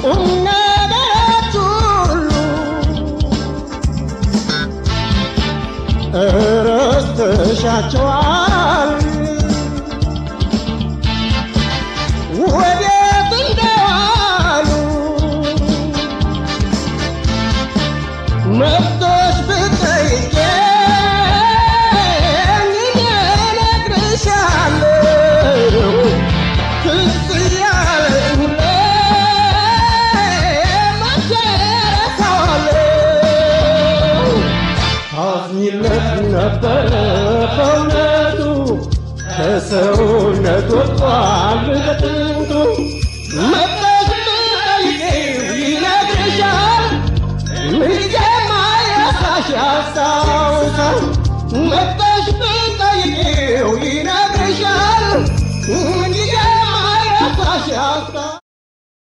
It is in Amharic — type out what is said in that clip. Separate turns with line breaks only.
ነገሮች ሁሉ ረስተሻቸዋል ወዴት እንደዋሉ መጥተሽ ብትጠይቂኝ እኔ እነግርሻለሁ ትዝ እያለኝ ሁሌ መቼ እረሳዋለሁ ታዝኝለት ነበረ በእውነቱ ከሰውነት ወጥቷል በጥንቱ መጥተሽ ብትጠይቂው ይነግርሻል ምንጊዜም አይረሳሽ ያስታውሳል መጥተሽ ብትጠይቂው ይነግርሻል ምንጊዜም አይረሳሽ ያስታውሳል